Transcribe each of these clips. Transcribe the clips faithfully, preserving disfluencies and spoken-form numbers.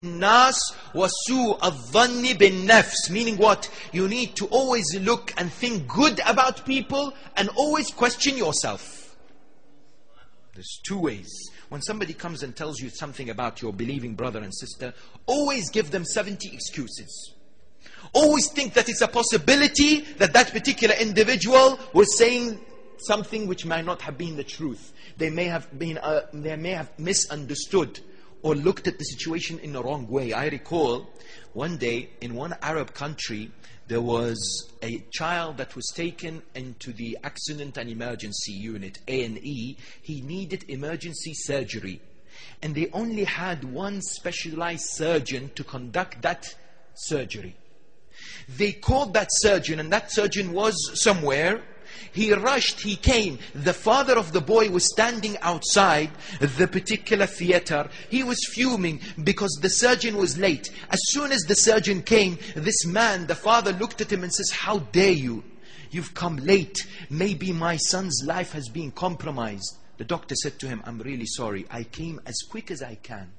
الناس وسوء الظن بالنفس. Meaning what? You need to always look and think good about people and always question yourself. There's two ways. When somebody comes and tells you something about your believing brother and sister, always give them seventy excuses. Always think that it's a possibility that that particular individual was saying something which might not have been the truth. They may have been, uh, they may have misunderstood or looked at the situation in the wrong way. I recall one day in one Arab country, there was a child that was taken into the accident and emergency unit, A and E. He needed emergency surgery. And they only had one specialized surgeon to conduct that surgery. They called that surgeon, and that surgeon was somewhere. He rushed, he came. The father of the boy was standing outside the particular theater. He was fuming because the surgeon was late. As soon as the surgeon came, this man, the father, looked at him and says, "How dare you? You've come late. Maybe my son's life has been compromised." The doctor said to him, "I'm really sorry. I came as quick as I can."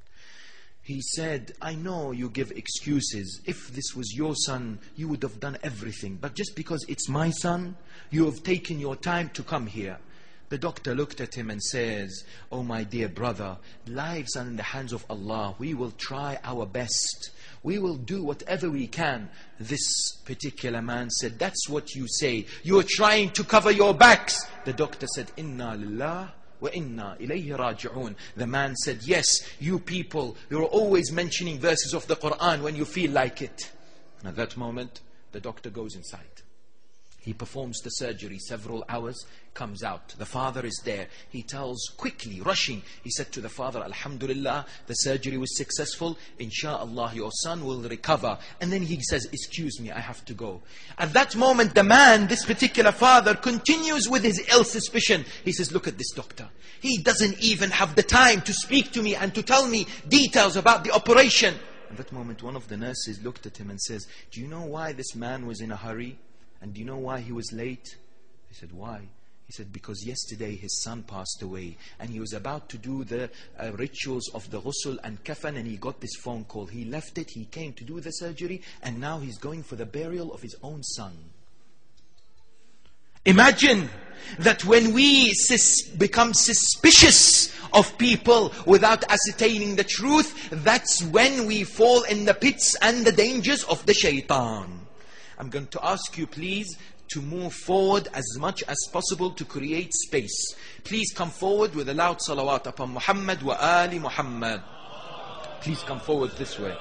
He said, "I know you give excuses. If this was your son, you would have done everything. But just because it's my son, you have taken your time to come here." The doctor looked at him and says, "Oh my dear brother, lives are in the hands of Allah. We will try our best. We will do whatever we can." This particular man said, "That's what you say. You are trying to cover your backs." The doctor said, "Inna lillah وَإِنَّا إِلَيْهِ رَاجِعُونَ." The man said, "Yes, you people, you're always mentioning verses of the Quran when you feel like it." And at that moment, the doctor goes inside. He performs the surgery, several hours, comes out. The father is there. He tells quickly, rushing. He said to the father, "Alhamdulillah, the surgery was successful. Insha'Allah, your son will recover." And then he says, "Excuse me, I have to go." At that moment, the man, this particular father, continues with his ill suspicion. He says, "Look at this doctor. He doesn't even have the time to speak to me and to tell me details about the operation." At that moment, one of the nurses looked at him and says, "Do you know why this man was in a hurry? And do you know why he was late?" He said, "Why?" He said, "Because yesterday his son passed away and he was about to do the uh, rituals of the ghusl and kafan, and he got this phone call. He left it, he came to do the surgery, and now he's going for the burial of his own son." Imagine that when we sus- become suspicious of people without ascertaining the truth, that's when we fall in the pits and the dangers of the shaitan. I'm going to ask you, please, to move forward as much as possible to create space. Please come forward with a loud salawat upon Muhammad wa Ali Muhammad. Please come forward this way.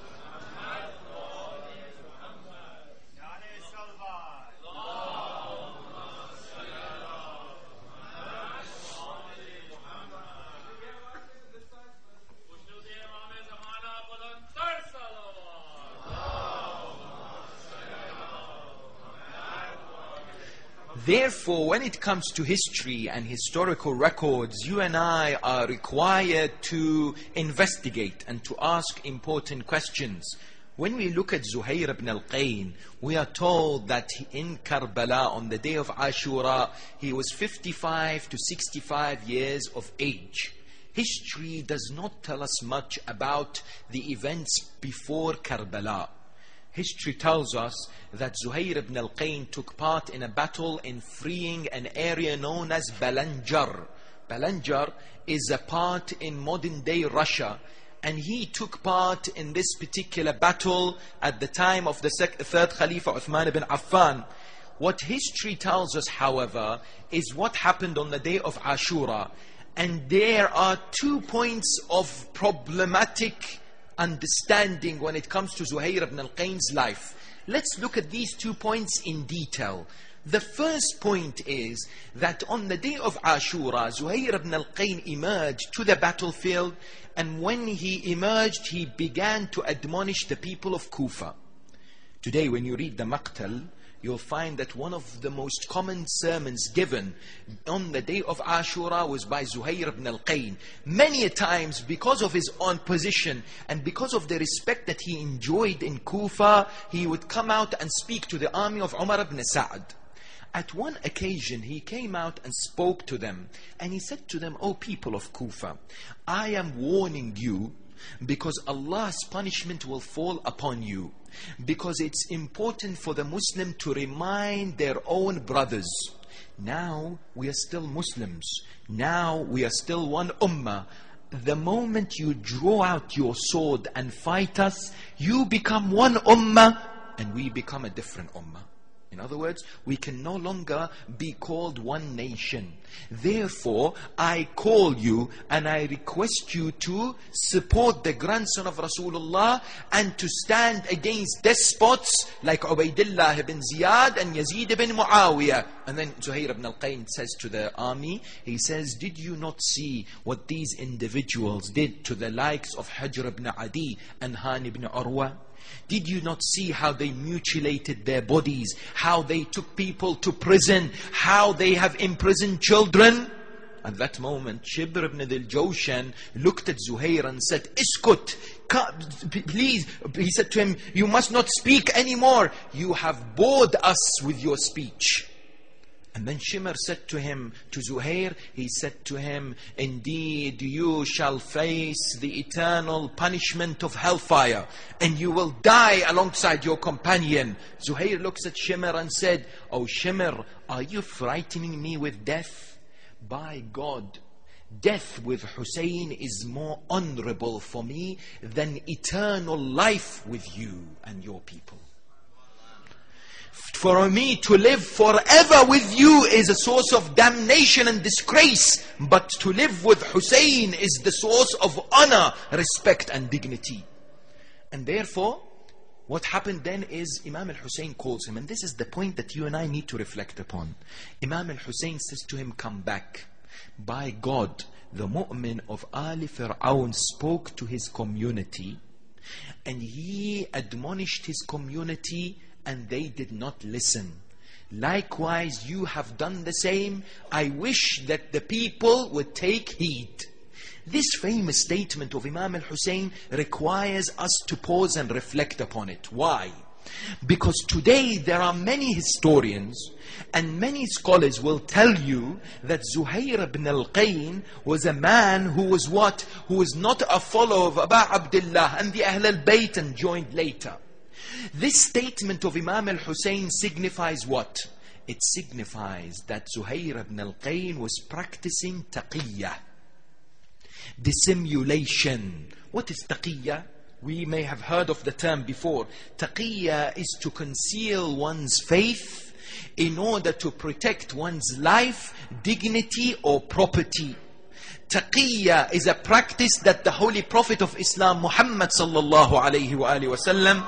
Therefore, when it comes to history and historical records, you and I are required to investigate and to ask important questions. When we look at Zuhair ibn al-Qayn, we are told that in Karbala, on the day of Ashura, he was fifty-five to sixty-five years of age. History does not tell us much about the events before Karbala. History tells us that Zuhair ibn al-Qayn took part in a battle in freeing an area known as Balanjar. Balanjar is a part in modern-day Russia, and he took part in this particular battle at the time of the third Khalifa Uthman ibn Affan. What history tells us, however, is what happened on the day of Ashura. And there are two points of problematic understanding when it comes to Zuhair ibn al-Qayn's life. Let's look at these two points in detail. The first point is that on the day of Ashura, Zuhair ibn al-Qayn emerged to the battlefield, and when he emerged, he began to admonish the people of Kufa. Today, when you read the Maqtal, you'll find that one of the most common sermons given on the day of Ashura was by Zuhair ibn al-Qayn. Many a times, because of his own position and because of the respect that he enjoyed in Kufa, he would come out and speak to the army of Umar ibn Sa'd. At one occasion, he came out and spoke to them, and he said to them, "O people of Kufa, I am warning you because Allah's punishment will fall upon you. Because it's important for the Muslim to remind their own brothers, now we are still Muslims, now we are still one ummah. The moment you draw out your sword and fight us, you become one ummah and we become a different ummah. In other words, we can no longer be called one nation. Therefore, I call you and I request you to support the grandson of Rasulullah and to stand against despots like Ubaidullah ibn Ziyad and Yazid ibn Muawiyah. And then Zuhair ibn al-Qayn says to the army, he says, did you not see what these individuals did to the likes of Hajr ibn Adi and Han ibn Urwa? Did you not see how they mutilated their bodies, how they took people to prison, how they have imprisoned children? At that moment, Shibr ibn al-Jawshan looked at Zuhair and said, Iskut, please. He said to him, you must not speak anymore. You have bored us with your speech. And then Shimr said to him, to Zuhair, he said to him, indeed you shall face the eternal punishment of hellfire, and you will die alongside your companion. Zuhair looks at Shimr and said, oh Shimr, are you frightening me with death? By God, death with Hussein is more honorable for me than eternal life with you and your people. For me to live forever with you is a source of damnation and disgrace, but to live with Hussein is the source of honor, respect and dignity. And therefore, what happened then is Imam al-Hussein calls him, and this is the point that you and I need to reflect upon. Imam al-Hussein says to him, come back. By God, the mu'min of Ali Fir'aun spoke to his community, and he admonished his community, and they did not listen. Likewise, you have done the same. I wish that the people would take heed. This famous statement of Imam al-Hussein requires us to pause and reflect upon it. Why? Because today there are many historians and many scholars will tell you that Zuhair ibn al-Qayn was a man who was what? Who was not a follower of Aba Abdullah and the Ahl al-Bayt and joined later. This statement of Imam al-Hussein signifies what? It signifies that Zuhair ibn al-Qayn was practicing taqiyya, dissimulation. What is taqiyya? We may have heard of the term before. Taqiyya is to conceal one's faith in order to protect one's life, dignity or property. Taqiyya is a practice that the Holy Prophet of Islam, Muhammad sallallahu alayhi wa alihi wa sallam,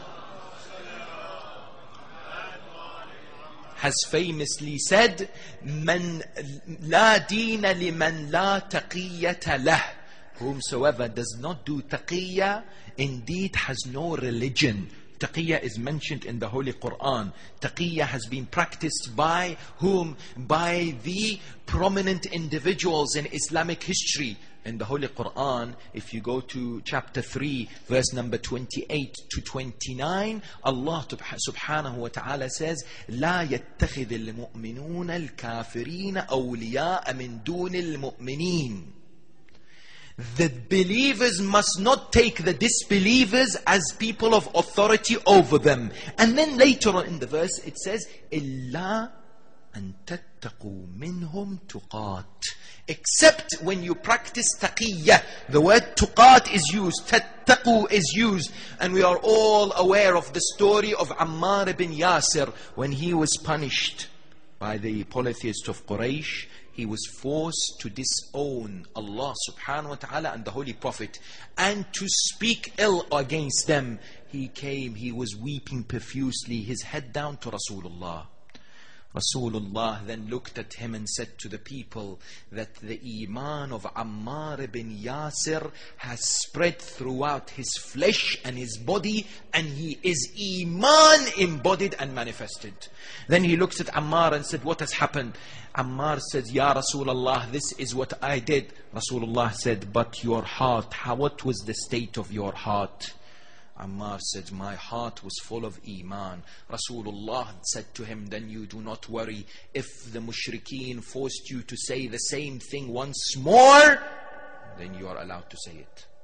has famously said, "Man la dina liman la taqiyata lah." Whomsoever does not do taqiyya, indeed has no religion. Taqiyya is mentioned in the Holy Quran. Taqiyya has been practiced by whom? By the prominent individuals in Islamic history. In the Holy Quran, if you go to chapter three, verse number twenty-eight to twenty-nine, Allah subhanahu wa ta'ala says, لا يتخذ المؤمنون الكافرين أولياء من دون المؤمنين. The believers must not take the disbelievers as people of authority over them. And then later on in the verse it says, إِلَّا أَن تَتَّقُوا مِنْهُمْ تُقَاتٍ. Except when you practice taqiyya. The word tuqat is used, tattaqu is used. And we are all aware of the story of Ammar ibn Yasir when he was punished by the polytheists of Quraysh. He was forced to disown Allah subhanahu wa ta'ala and the Holy Prophet and to speak ill against them. He came, he was weeping profusely, his head down to Rasulullah. Rasulullah then looked at him and said to the people that the iman of Ammar ibn Yasir has spread throughout his flesh and his body, and he is iman embodied and manifested. Then he looks at Ammar and said, what has happened? Ammar said, Ya Rasulullah, this is what I did. Rasulullah said, but your heart, how, what was the state of your heart? Ammar said, my heart was full of iman. Rasulullah said to him, then you do not worry. If the mushrikeen forced you to say the same thing once more, then you are allowed to say it.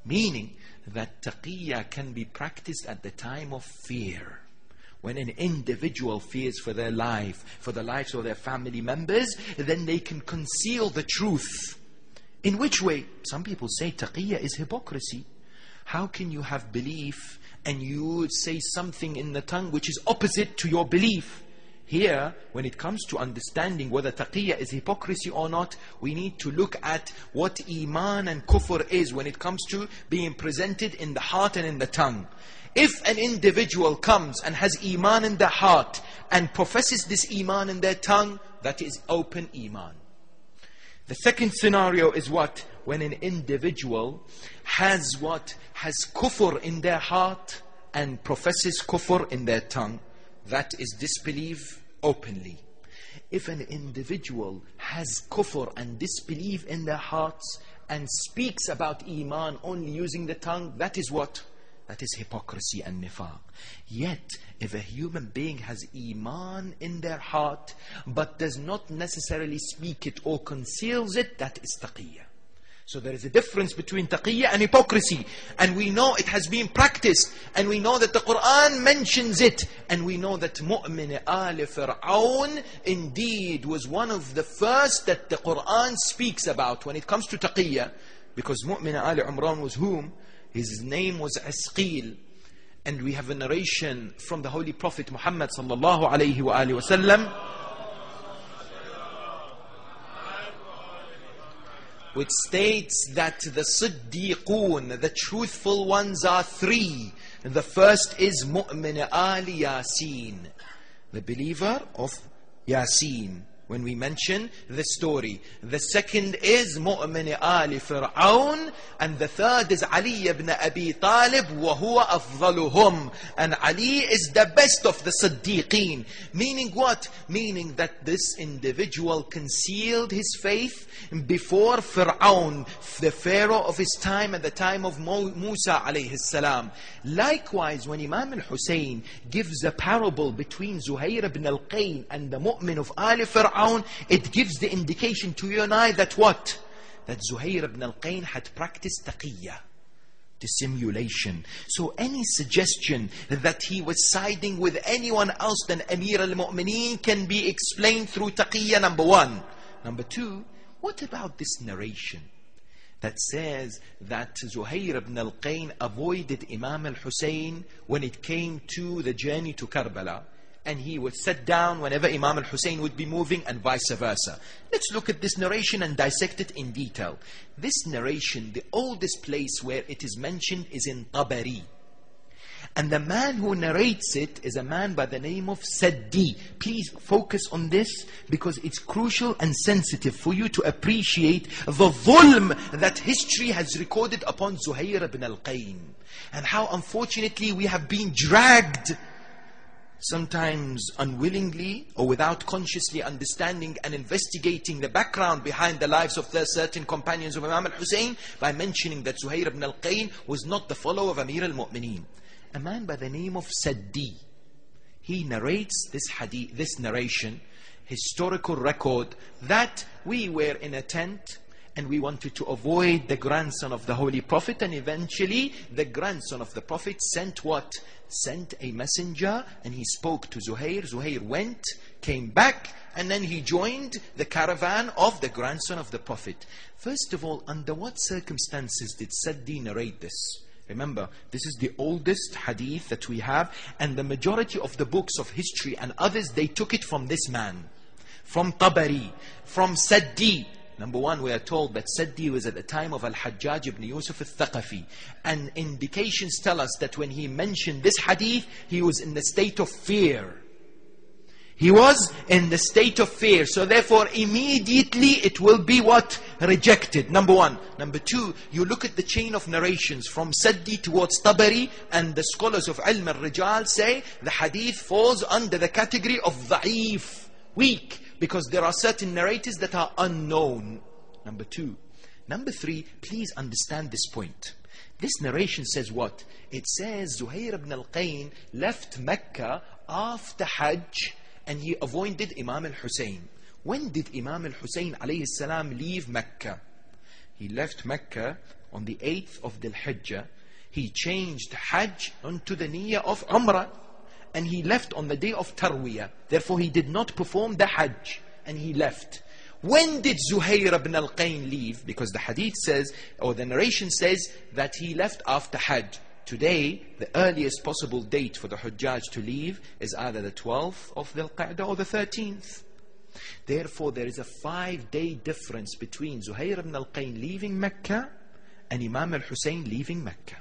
Meaning that taqiyya can be practiced at the time of fear. When an individual fears for their life, for the lives of their family members, then they can conceal the truth. In which way? Some people say taqiyya is hypocrisy. How can you have belief and you say something in the tongue which is opposite to your belief? Here, when it comes to understanding whether taqiyya is hypocrisy or not, we need to look at what iman and kufr is when it comes to being presented in the heart and in the tongue. If an individual comes and has iman in their heart and professes this iman in their tongue, that is open iman. The second scenario is what? When an individual has what? Has kufr in their heart and professes kufr in their tongue. That is disbelief openly. If an individual has kufr and disbelief in their hearts and speaks about iman only using the tongue, that is what? That is hypocrisy and nifaq. Yet, if a human being has iman in their heart, but does not necessarily speak it or conceals it, that is taqiyya. So there is a difference between taqiyya and hypocrisy. And we know it has been practiced. And we know that the Quran mentions it. And we know that mu'min al Fir'aun indeed was one of the first that the Quran speaks about when it comes to taqiyya. Because mu'min al Imran was whom? His name was Asqil. And we have a narration from the Holy Prophet Muhammad sallallahu alayhi wa alihi wa sallam, which states that the Siddiqun, the truthful ones, are three. The first is Mu'min Ali Yasin, the believer of Yasin, when we mention the story. The second is Mu'min Ali Fir'aun, and the third is Ali ibn Abi Talib, وَهُوَ أَفْضَلُهُمْ. And Ali is the best of the Siddiqeen. Meaning what? Meaning that this individual concealed his faith before Fir'aun, the Pharaoh of his time at the time of Musa alayhi salam. Likewise, when Imam al-Hussein gives a parable between Zuhair ibn al-Qayn and the mu'min of Ali Fir'aun, it gives the indication to you and I that what? That Zuhair ibn al-Qayn had practiced taqiyya, dissimulation. So any suggestion that he was siding with anyone else than Amir al-Mu'mineen can be explained through taqiyya, number one. Number two, what about this narration that says that Zuhair ibn al-Qayn avoided Imam al-Hussein when it came to the journey to Karbala, and he would sit down whenever Imam al-Hussein would be moving, and vice versa? Let's look at this narration and dissect it in detail. This narration, the oldest place where it is mentioned is in Tabari. And the man who narrates it is a man by the name of Saddi. Please focus on this, because it's crucial and sensitive for you to appreciate the dhulm that history has recorded upon Zuhair ibn al-Qayn. And how unfortunately we have been dragged, sometimes unwillingly or without consciously understanding and investigating the background behind the lives of the certain companions of Imam al-Hussein, by mentioning that Zuhair ibn al-Qayn was not the follower of Amir al-Mu'mineen. A man by the name of Saddi, he narrates this hadith, this narration, historical record, that we were in a tent and we wanted to avoid the grandson of the Holy Prophet, and eventually the grandson of the Prophet sent what? Sent a messenger, and he spoke to Zuhair. Zuhair went, came back, and then he joined the caravan of the grandson of the Prophet. First of all, under what circumstances did Saddi narrate this? Remember, this is the oldest hadith that we have, and the majority of the books of history and others, they took it from this man, from Tabari, from Saddi. Number one, we are told that Saddi was at the time of Al-Hajjaj ibn Yusuf al-Thaqafi. And indications tell us that when he mentioned this hadith, he was in the state of fear. He was in the state of fear. So therefore, immediately it will be what? Rejected. Number one. Number two, you look at the chain of narrations from Saddi towards Tabari, and the scholars of Ilm al-Rijal say the hadith falls under the category of da'if, weak, because there are certain narrators that are unknown. Number two. Number three, please understand this point. This narration says what? It says Zuhair ibn al-Qayn left Mecca after Hajj, and he avoided Imam al-Hussein. When did Imam al-Hussein alayhi salam leave Mecca? He left Mecca on the eighth of Dhul Hijjah, he changed Hajj onto the niyyah of Umrah. And he left on the day of Tarwiyah. Therefore he did not perform the Hajj. And he left. When did Zuhair ibn al-Qayn leave? Because the hadith says, or the narration says, that he left after Hajj. Today, the earliest possible date for the Hujjaj to leave is either the twelfth of Dhul Qa'dah or the thirteenth. Therefore, there is a five-day difference between Zuhair ibn al-Qayn leaving Mecca and Imam al-Hussein leaving Mecca.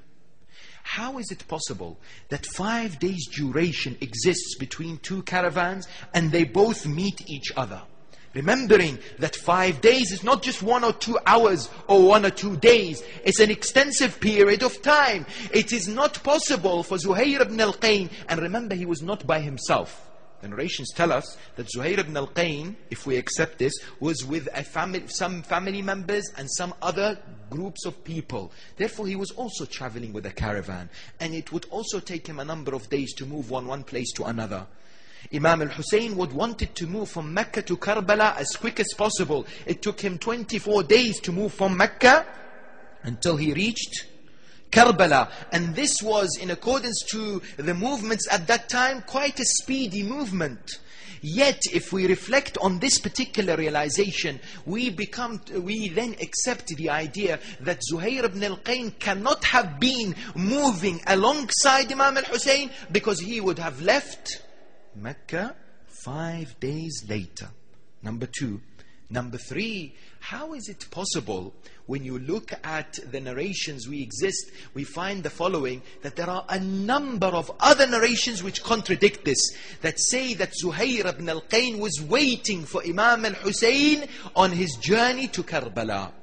How is it possible that five days duration exists between two caravans and they both meet each other? Remembering that five days is not just one or two hours or one or two days. It's an extensive period of time. It is not possible for Zuhair ibn al-Qayn, and remember he was not by himself. The narrations tell us that Zuhair ibn al-Qayn, if we accept this, was with a family, some family members and some other groups of people. Therefore he was also traveling with a caravan. And it would also take him a number of days to move from one place to another. Imam al-Hussein would wanted to move from Mecca to Karbala as quick as possible. It took him twenty-four days to move from Mecca until he reached Karbala. And this was, in accordance to the movements at that time, quite a speedy movement. Yet, if we reflect on this particular realization, we become, we then accept the idea that Zuhair ibn al-Qayn cannot have been moving alongside Imam al-Hussein, because he would have left Mecca five days later. Number two. Number three, how is it possible, when you look at the narrations we exist, we find the following, that there are a number of other narrations which contradict this, that say that Zuhair ibn al-Qayn was waiting for Imam al-Hussein on his journey to Karbala.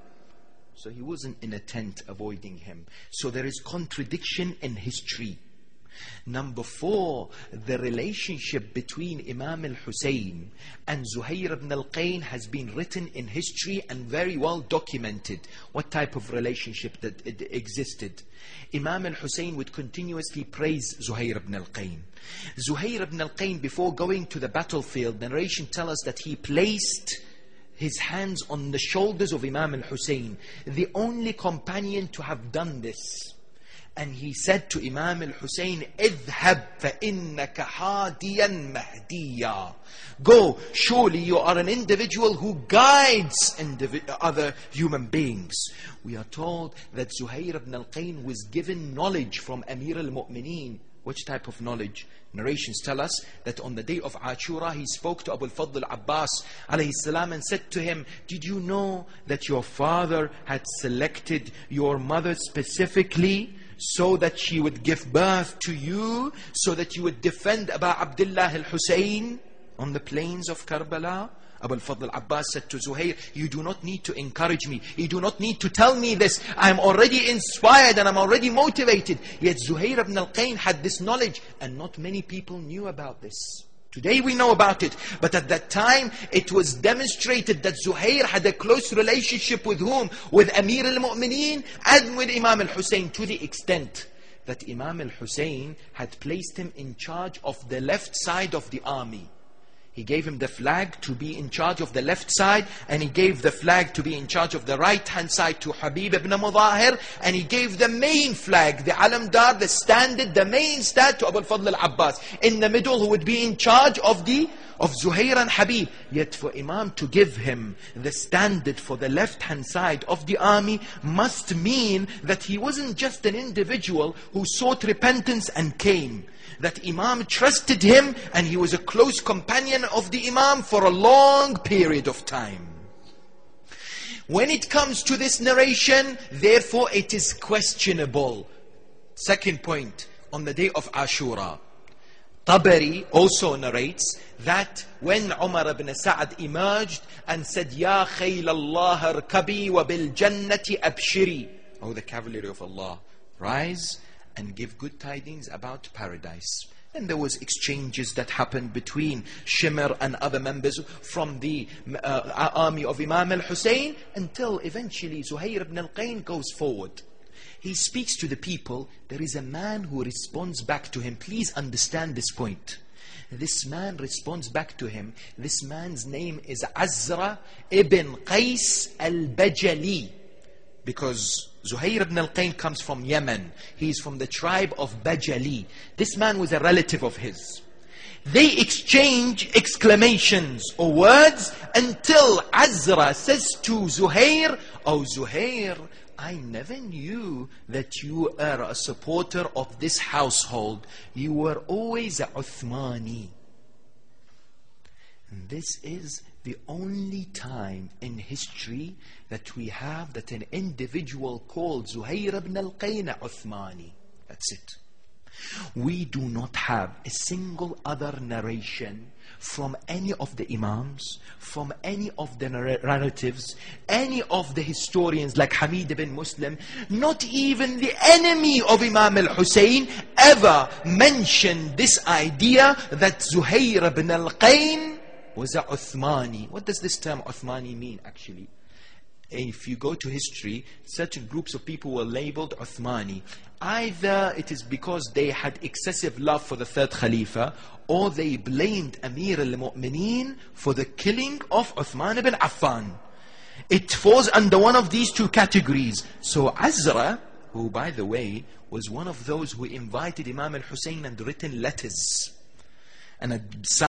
So he wasn't in a tent avoiding him. So there is contradiction in history. Number four, the relationship between Imam al-Hussein and Zuhair ibn al-Qayn has been written in history and very well documented. What type of relationship that it existed? Imam al-Hussein would continuously praise Zuhair ibn al-Qayn. Zuhair ibn al-Qayn, before going to the battlefield, the narration tells us that he placed his hands on the shoulders of Imam al-Hussein, the only companion to have done this. And he said to Imam al-Hussein, اذهب فإنك هاديا مهديا. Go, surely you are an individual who guides indivi- other human beings. We are told that Zuhair ibn al-Qayn was given knowledge from Amir al-Mu'mineen. Which type of knowledge? Narrations tell us that on the day of Ashura, he spoke to Abu al-Fadl al-Abbas alayhi salam and said to him, did you know that your father had selected your mother specifically so that she would give birth to you, so that you would defend Abu Abdullah al-Hussein on the plains of Karbala? Abu al-Fadl al-Abbas said to Zuhair, you do not need to encourage me. You do not need to tell me this. I am already inspired and I am already motivated. Yet Zuhair ibn al-Qayn had this knowledge, and not many people knew about this. Today we know about it, but at that time it was demonstrated that Zuhair had a close relationship with whom? With Amir al-Mu'mineen and with Imam al-Hussein, to the extent that Imam al-Hussein had placed him in charge of the left side of the army. He gave him the flag to be in charge of the left side, and he gave the flag to be in charge of the right hand side to Habib ibn Mudahir, and he gave the main flag, the alamdar, the standard, the main stand to Abu al-Fadl al-Abbas in the middle, who would be in charge of the of Zuhair and Habib. Yet for Imam to give him the standard for the left hand side of the army must mean that he wasn't just an individual who sought repentance and came. That Imam trusted him, and he was a close companion of the Imam for a long period of time. When it comes to this narration, therefore it is questionable. Second point, on the day of Ashura, Tabari also narrates that when Umar ibn Sa'ad emerged and said, Ya khayl Allah arkabi wa bil jannati abshiri, O the cavalry of Allah, rise and give good tidings about paradise. And there was exchanges that happened between Shimr and other members from the uh, army of Imam al-Hussein, until eventually Zuhair ibn al-Qayn goes forward. He speaks to the people. There is a man who responds back to him. Please understand this point. This man responds back to him. This man's name is Azra ibn Qais al-Bajali. Because Zuhair ibn al-Qayn comes from Yemen. He's from the tribe of Bajali. This man was a relative of his. They exchange exclamations or words until Azra says to Zuhair, "Oh Zuhair, I never knew that you are a supporter of this household. You were always a Uthmani." And this is the only time in history that we have that an individual called Zuhair ibn al-Qayn Uthmani. That's it. We do not have a single other narration from any of the Imams, from any of the narratives, any of the historians like Hamid ibn Muslim, not even the enemy of Imam al-Hussein ever mentioned this idea that Zuhair ibn al-Qayn was a Uthmani. What does this term Uthmani mean actually? If you go to history, certain groups of people were labeled Uthmani. Either it is because they had excessive love for the third Khalifa, or they blamed Amir al-Mu'mineen for the killing of Uthman ibn Affan. It falls under one of these two categories. So Azra, who by the way was one of those who invited Imam al-Hussein and written letters, and a